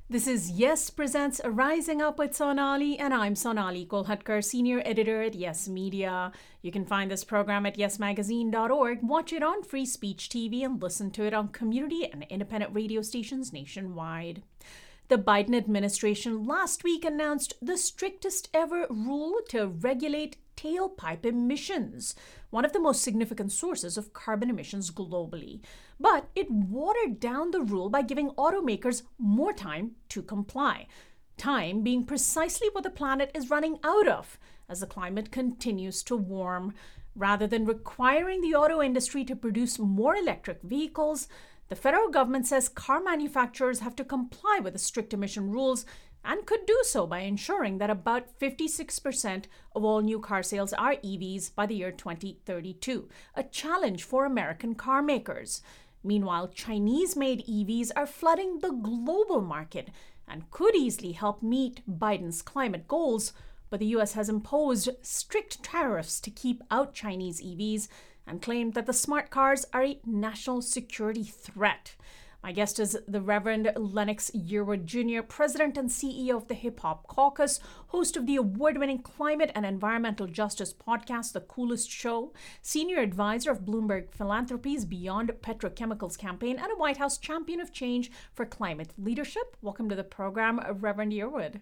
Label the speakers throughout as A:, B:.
A: This is Yes Presents Rising Up with Sonali, and I'm Sonali Kolhatkar, Senior Editor at Yes Media. You can find this program at yesmagazine.org, watch it on Free Speech TV, and listen to it on community and independent radio stations nationwide. The Biden administration last week announced the strictest ever rule to regulate tailpipe emissions, one of the most significant sources of carbon emissions globally. But it watered down the rule by giving automakers more time to comply. Time being precisely what the planet is running out of as the climate continues to warm. Rather than requiring the auto industry to produce more electric vehicles, the federal government says car manufacturers have to comply with the strict emission rules and could do so by ensuring that about 56% of all new car sales are EVs by the year 2032, a challenge for American car makers. Meanwhile, Chinese-made EVs are flooding the global market and could easily help meet Biden's climate goals, but the US has imposed strict tariffs to keep out Chinese EVs and claimed that the smart cars are a national security threat. My guest is the Reverend Lennox Yearwood Jr., President and CEO of the Hip Hop Caucus, host of the award-winning climate and environmental justice podcast, The Coolest Show, senior advisor of Bloomberg Philanthropies Beyond Petrochemicals campaign, and a White House champion of change for climate leadership. Welcome to the program, Reverend Yearwood.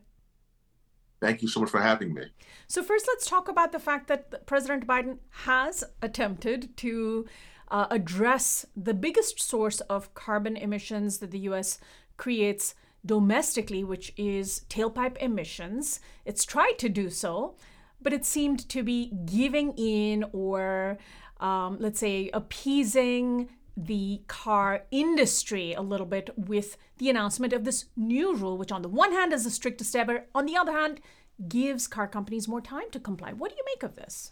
B: Thank you so much for having me.
A: So first, let's talk about the fact that President Biden has attempted to address the biggest source of carbon emissions that the U.S. creates domestically, which is tailpipe emissions. It's tried to do so, but it seemed to be giving in or, let's say, appeasing the car industry a little bit with the announcement of this new rule, which on the one hand is the strictest ever, on the other hand, gives car companies more time to comply. What do you make of this?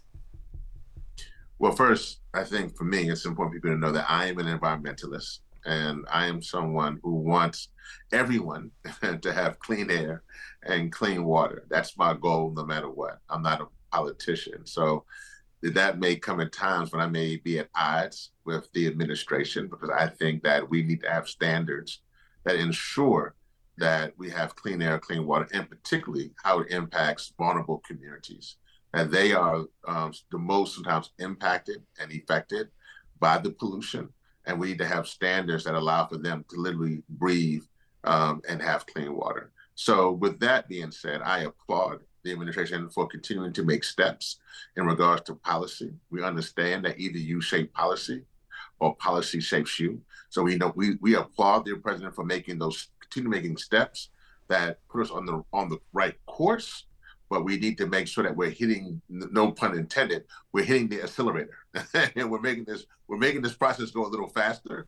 B: Well, first, I think for me, it's important for people to know that I am an environmentalist and I am someone who wants everyone to have clean air and clean water. That's my goal no matter what. I'm not a politician. So that may come at times when I may be at odds with the administration, because I think that we need to have standards that ensure that we have clean air, clean water, and particularly how it impacts vulnerable communities. And they are the most sometimes impacted and affected by the pollution. And we need to have standards that allow for them to literally breathe and have clean water. So with that being said, I applaud the administration for continuing to make steps in regards to policy. We understand that either you shape policy or policy shapes you. So we applaud the president for continue making steps that put us on the right course, but we need to make sure that we're hitting, no pun intended, we're hitting the accelerator. And we're making this process go a little faster.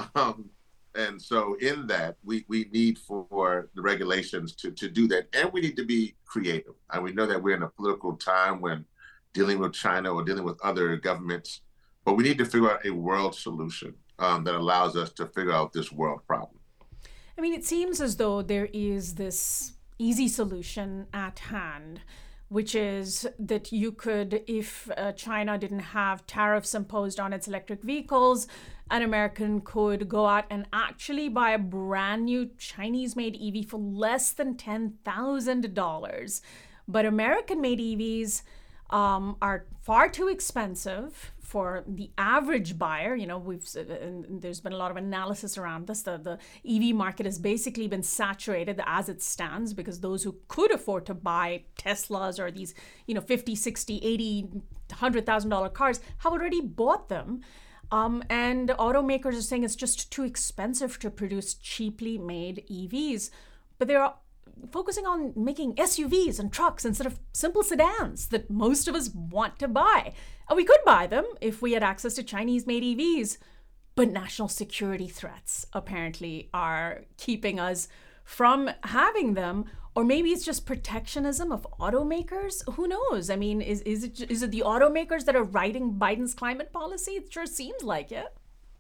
B: And so in that, we need for the regulations to do that. And we need to be creative. And we know that we're in a political time when dealing with China or dealing with other governments, but we need to figure out a world solution that allows us to figure out this world problem.
A: I mean, it seems as though there is this easy solution at hand, which is that you could, if China didn't have tariffs imposed on its electric vehicles, an American could go out and actually buy a brand new Chinese-made EV for less than $10,000. But American-made EVs are far too expensive for the average buyer. You know, there's been a lot of analysis around this. The EV market has basically been saturated as it stands because those who could afford to buy Teslas or these, $50, $60, $80, $100,000 cars have already bought them. And automakers are saying it's just too expensive to produce cheaply made EVs. But they're focusing on making SUVs and trucks instead of simple sedans that most of us want to buy. And we could buy them if we had access to Chinese-made EVs, but national security threats apparently are keeping us from having them. Or maybe it's just protectionism of automakers. Who knows? I mean, is it the automakers that are writing Biden's climate policy? It sure seems like it.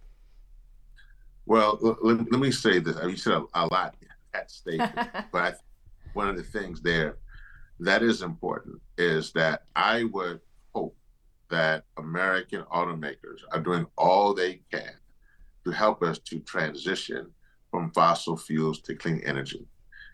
B: Well, let me say this. You said a lot at statement, but one of the things there that is important is that I would hope that American automakers are doing all they can to help us to transition from fossil fuels to clean energy.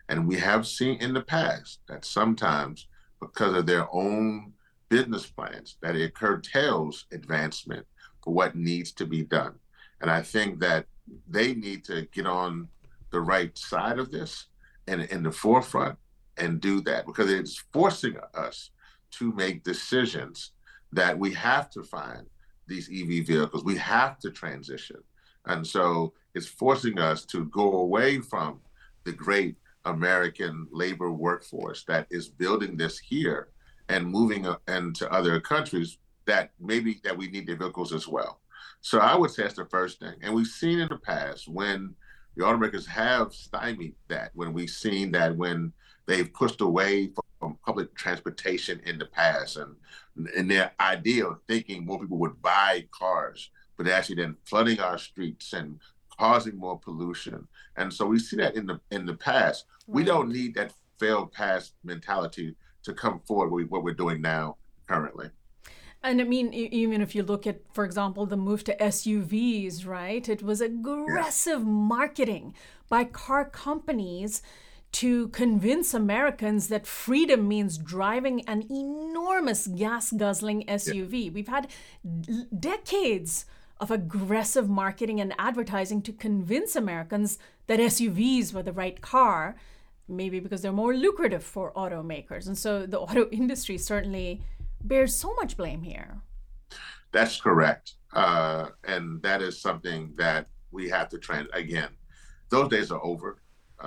B: And we have seen in the past that sometimes, because of their own business plans, that it curtails advancement for what needs to be done. And I think that they need to get on the right side of this and in the forefront and do that, because it's forcing us to make decisions that we have to find these EV vehicles. We have to transition. And so it's forcing us to go away from the great American labor workforce that is building this here and moving into other countries that maybe that we need their vehicles as well. So I would say that's the first thing. And we've seen in the past when the automakers have stymied that, when we've seen that when they've pushed away from public transportation in the past, and their idea of thinking more people would buy cars, but actually then flooding our streets and causing more pollution. And so we see that in the past. We don't need that failed past mentality to come forward with what we're doing now currently.
A: And I mean, even if you look at, for example, the move to SUVs, right? It was aggressive marketing by car companies to convince Americans that freedom means driving an enormous gas-guzzling SUV. We've had decades of aggressive marketing and advertising to convince Americans that SUVs were the right car, maybe because they're more lucrative for automakers. And so the auto industry certainly bears so much blame here.
B: That's correct. And that is something that we have to again, those days are over.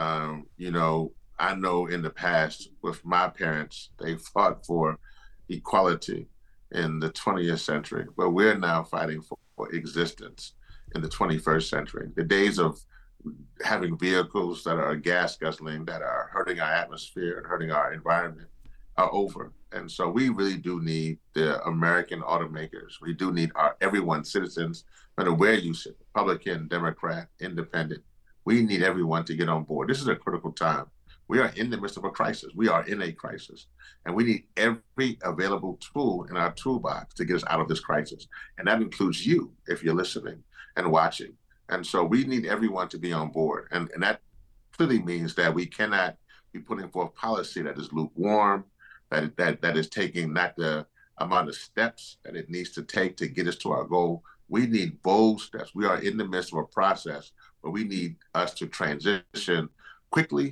B: I know in the past with my parents, they fought for equality in the 20th century, but we're now fighting for existence in the 21st century. The days of having vehicles that are gas guzzling, that are hurting our atmosphere and hurting our environment are over. And so we really do need the American automakers. We do need everyone, citizens, no matter where you sit, Republican, Democrat, Independent. We need everyone to get on board. This is a critical time. We are in the midst of a crisis. We are in a crisis. And we need every available tool in our toolbox to get us out of this crisis. And that includes you, if you're listening and watching. And so we need everyone to be on board. And that clearly means that we cannot be putting forth policy that is lukewarm, that is taking not the amount of steps that it needs to take to get us to our goal. We need bold steps. We are in the midst of a process, but we need us to transition quickly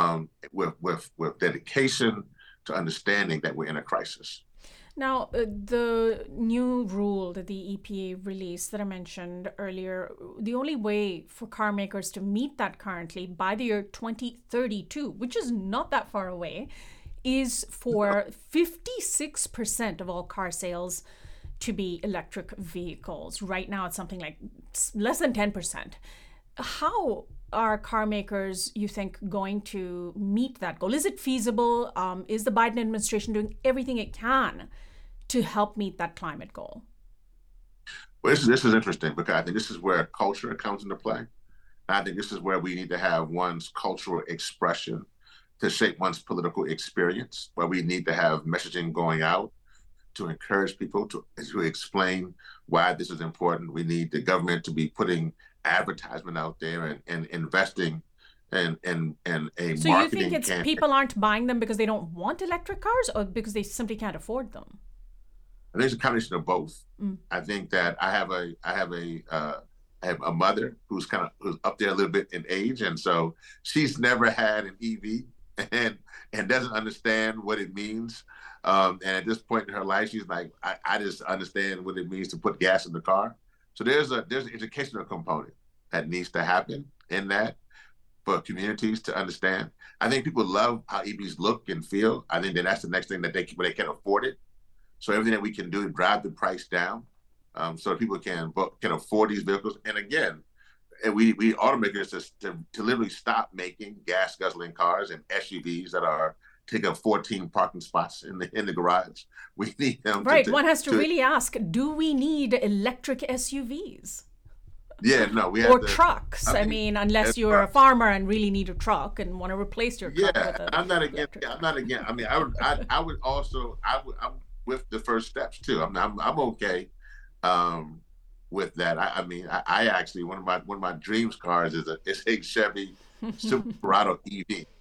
B: with dedication to understanding that we're in a crisis.
A: Now, the new rule that the EPA released that I mentioned earlier, the only way for car makers to meet that currently by the year 2032, which is not that far away, is for 56% of all car sales to be electric vehicles. Right now, it's something like less than 10%. How are car makers, you think, going to meet that goal? Is it feasible? Is the Biden administration doing everything it can to help meet that climate goal?
B: Well, this is interesting because I think this is where culture comes into play. And I think this is where we need to have one's cultural expression to shape one's political experience, where we need to have messaging going out to encourage people to explain why this is important. We need the government to be putting advertisement out there and investing in a marketing.
A: So you think it's people aren't buying them because they don't want electric cars or because they simply can't afford them?
B: I think it's a combination of both. I think that I have a mother who's up there a little bit in age, and so she's never had an EV and doesn't understand what it means. And at this point in her life, she's like, I just understand what it means to put gas in the car. So there's an educational component that needs to happen in that for communities to understand. I think people love how EVs look and feel. I think that's the next thing that they can afford it. So everything that we can do to drive the price down, so that people can afford these vehicles. And again, we automakers to literally stop making gas guzzling cars and SUVs that are take up 14 parking spots in the garage. We need them.
A: Right. One has to really ask, do we need electric SUVs?
B: Yeah, no, we have
A: or trucks. I mean, unless you're a farmer and really need a truck and want to replace your truck.
B: Yeah, I'm not against. I mean, I'm with the first steps too. I'm okay with that. I actually one of my dreams cars is a Chevy Silverado EV.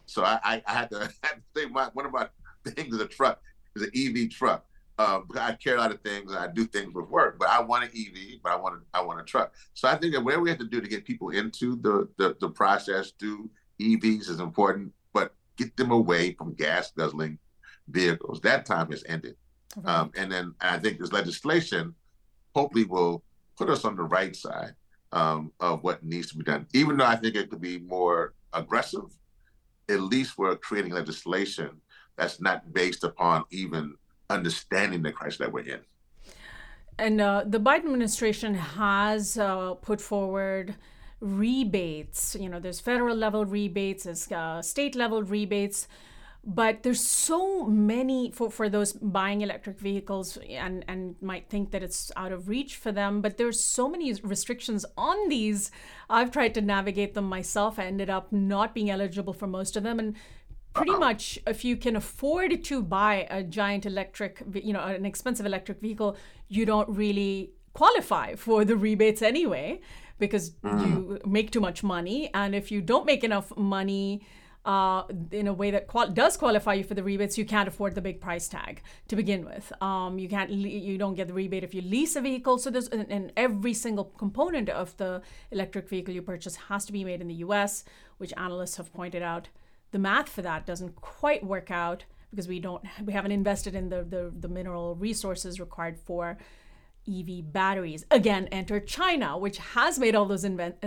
B: So I had to, I had to think one of my things is a truck, is an EV truck. I carry a lot of things and I do things with work, but I want an EV, but I want a truck. So I think that whatever we have to do to get people into the process through EVs is important, but get them away from gas guzzling vehicles. That time has ended. Right. And then I think this legislation hopefully will put us on the right side of what needs to be done. Even though I think it could be more aggressive, at least we're creating legislation that's not based upon even understanding the crisis that we're in.
A: And the Biden administration has put forward rebates. There's federal level rebates, there's state level rebates, but there's so many for those buying electric vehicles and might think that it's out of reach for them, but there's so many restrictions on these. I've tried to navigate them myself. I ended up not being eligible for most of them. And pretty much if you can afford to buy a giant electric, an expensive electric vehicle, you don't really qualify for the rebates anyway, because you make too much money. And if you don't make enough money in a way that does qualify you for the rebates, you can't afford the big price tag to begin with. You don't get the rebate if you lease a vehicle. So there's, and every single component of the electric vehicle you purchase has to be made in the US, which analysts have pointed out. The math for that doesn't quite work out because we haven't invested in the mineral resources required for EV batteries. Again, enter China, which has made all those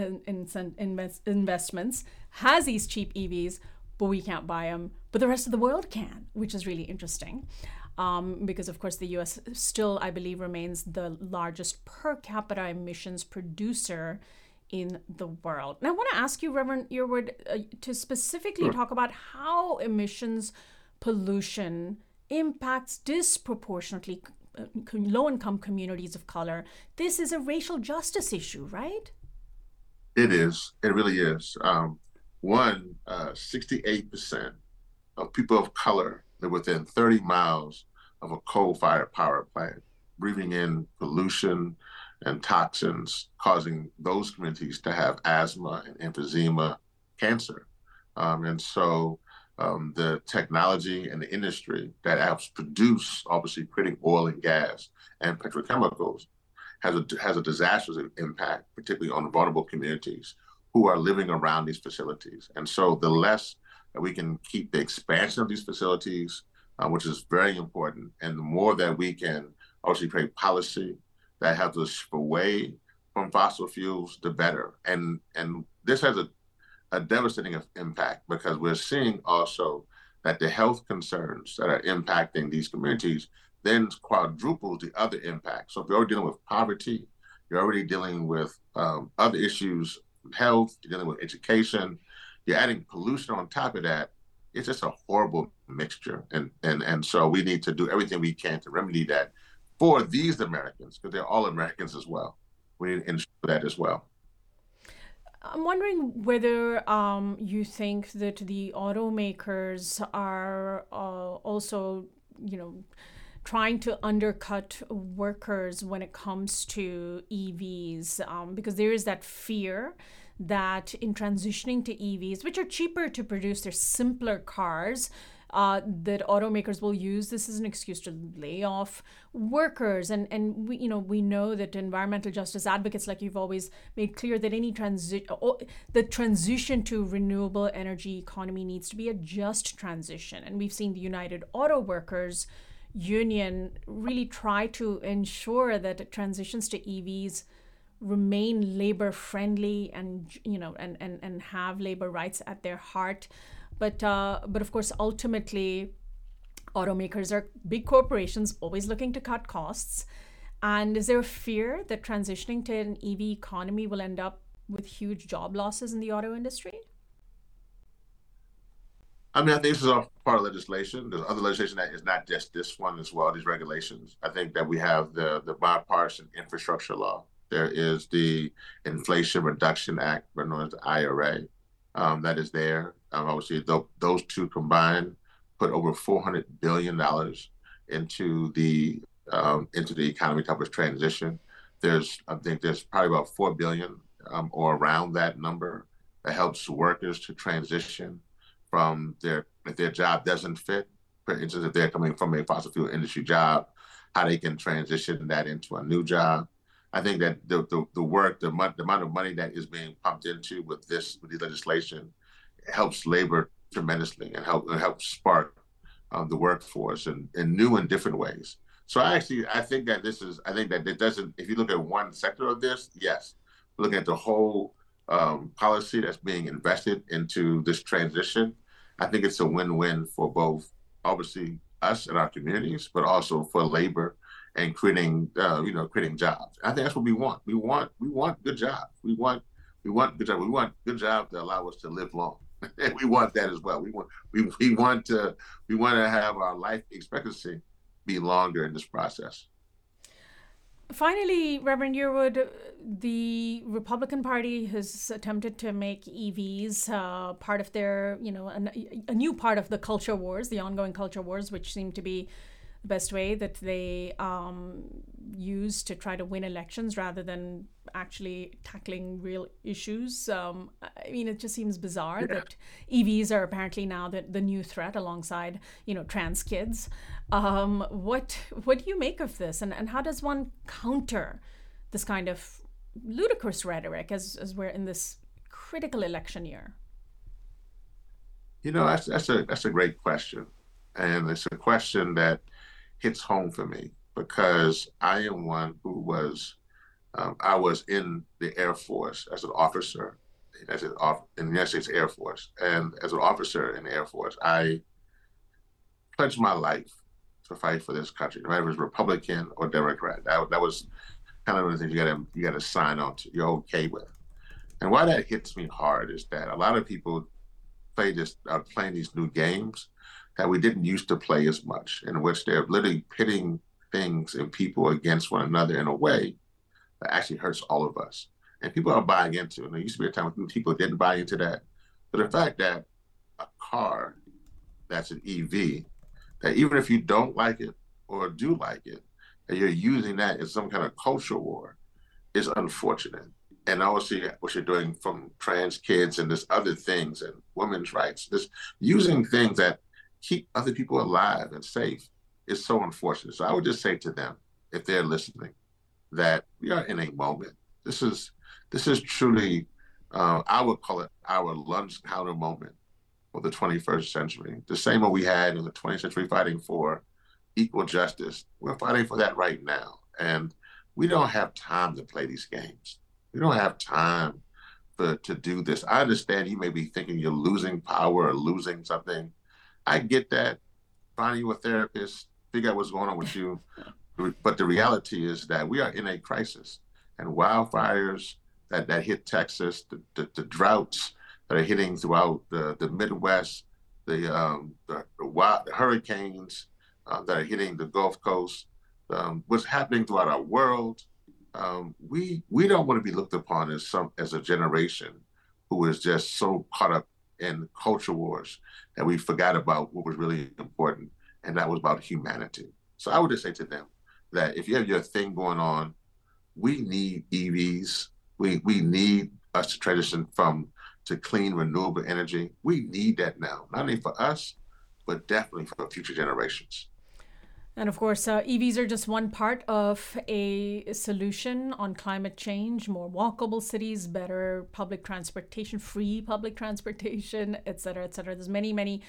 A: investments, has these cheap EVs, but we can't buy them. But the rest of the world can, which is really interesting. Because, of course, the US still, I believe, remains the largest per capita emissions producer in the world. And I want to ask you, Reverend Yearwood, to specifically talk about how emissions pollution impacts disproportionately low-income communities of color. This is a racial justice issue, right?
B: It is. It really is. 68% of people of color live within 30 miles of a coal-fired power plant, breathing in pollution and toxins, causing those communities to have asthma and emphysema, cancer. And so the technology and the industry that helps produce, obviously, creating oil and gas and petrochemicals has a disastrous impact, particularly on vulnerable communities who are living around these facilities. And so the less that we can keep the expansion of these facilities, which is very important, and the more that we can obviously create policy that helps us shift away from fossil fuels, the better. And this has a devastating impact because we're seeing also that the health concerns that are impacting these communities then quadruples the other impacts. So if you're already dealing with poverty, you're already dealing with other issues, health, you're dealing with education, you're adding pollution on top of that. It's just a horrible mixture. And so we need to do everything we can to remedy that for these Americans, because they're all Americans as well. We need to ensure that as well.
A: I'm wondering whether you think that the automakers are also, trying to undercut workers when it comes to EVs, because there is that fear that in transitioning to EVs, which are cheaper to produce, they're simpler cars, that automakers will use this as an excuse to lay off workers. And we know that environmental justice advocates, like you've always made clear, that any the transition to renewable energy economy needs to be a just transition. And we've seen the United Auto Workers Union really try to ensure that transitions to EVs remain labor friendly and have labor rights at their heart. But of course, ultimately, automakers are big corporations always looking to cut costs. And is there a fear that transitioning to an EV economy will end up with huge job losses in the auto industry?
B: I mean, I think this is all part of legislation. There's other legislation that is not just this one as well, these regulations. I think that we have the bipartisan infrastructure law. There is the Inflation Reduction Act, known as the IRA, that is there. Obviously, those two combined put over $400 billion into the economy type of transition. I think there's probably about $4 billion or around that number that helps workers to transition from if their job doesn't fit, for instance, if they're coming from a fossil fuel industry job, how they can transition that into a new job. I think that the work, the amount of money that is being pumped into with this legislation helps labor tremendously and helps spark the workforce in new and different ways. So I think that it doesn't, if you look at one sector of this, yes, looking at the whole policy that's being invested into this transition, I think it's a win-win for both, obviously, us and our communities, but also for labor and creating jobs. I think that's what we want. We want good jobs. We want good jobs. We want good jobs that allow us to live long. And we want that as well. We want to have our life expectancy be longer in this process.
A: Finally, Reverend Yearwood, the Republican Party has attempted to make EVs part of their, a new part of the culture wars, the ongoing culture wars, which seem to be the best way that they use to try to win elections rather than actually tackling real issues. It just seems bizarre that EVs are apparently now the new threat alongside, trans kids. What do you make of this, and how does one counter this kind of ludicrous rhetoric as we're in this critical election year?
B: That's a great question, and it's a question that hits home for me because I am one who I was in the Air Force as an officer, in the United States Air Force, and as an officer in the Air Force, I pledged my life to fight for this country, no matter if it was Republican or Democrat. That was kind of the thing you got to sign on to. You're okay with. And why that hits me hard is that a lot of people are playing these new games that we didn't used to play as much, in which they're literally pitting things and people against one another in a way that actually hurts all of us. And people are buying into it. And there used to be a time when people didn't buy into that. But the fact that a car that's an EV, that even if you don't like it or do like it, that you're using that as some kind of culture war is unfortunate. And obviously what you're doing from trans kids and this other things and women's rights, this using things that keep other people alive and safe is so unfortunate. So I would just say to them, if they're listening, that we are in a moment. This is truly, I would call it our lunch counter moment for the 21st century. The same one we had in the 20th century fighting for equal justice. We're fighting for that right now. And we don't have time to play these games. We don't have time to do this. I understand you may be thinking you're losing power or losing something. I get that. Find you a therapist, figure out what's going on with you. But the reality is that we are in a crisis, and wildfires that hit Texas, the droughts that are hitting throughout the Midwest, the hurricanes that are hitting the Gulf Coast, what's happening throughout our world. We don't want to be looked upon as a generation who is just so caught up in culture wars that we forgot about what was really important, and that was about humanity. So I would just say to them that if you have your thing going on, we need EVs. We need us to transition to clean, renewable energy. We need that now, not only for us, but definitely for future generations.
A: And of course, EVs are just one part of a solution on climate change, more walkable cities, better public transportation, free public transportation, et cetera, et cetera. There's many, many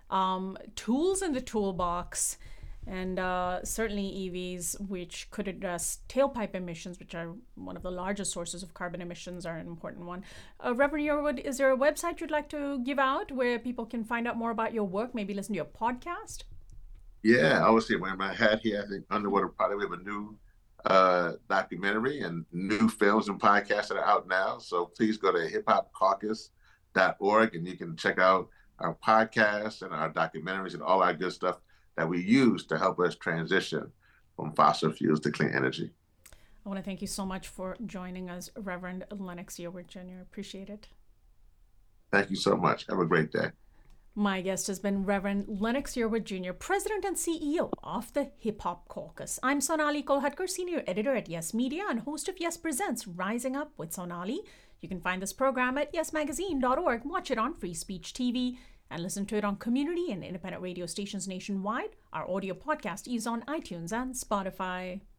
A: tools in the toolbox, and certainly EVs, which could address tailpipe emissions, which are one of the largest sources of carbon emissions, are an important one. Reverend Yearwood, is there a website you'd like to give out where people can find out more about your work, maybe listen to your podcast?
B: Yeah, obviously wearing my hat here. I think Underwater Project, we have a new documentary and new films and podcasts that are out now. So please go to hiphopcaucus.org and you can check out our podcasts and our documentaries and all our good stuff that we use to help us transition from fossil fuels to clean energy.
A: I want to thank you so much for joining us, Reverend Lennox Yearwood Jr. Appreciate it.
B: Thank you so much. Have a great day.
A: My guest has been Reverend Lennox Yearwood Jr., President and CEO of the Hip Hop Caucus. I'm Sonali Kolhatkar, Senior Editor at Yes Media and host of Yes Presents Rising Up with Sonali. You can find this program at yesmagazine.org. Watch it on Free Speech TV and listen to it on community and independent radio stations nationwide. Our audio podcast is on iTunes and Spotify.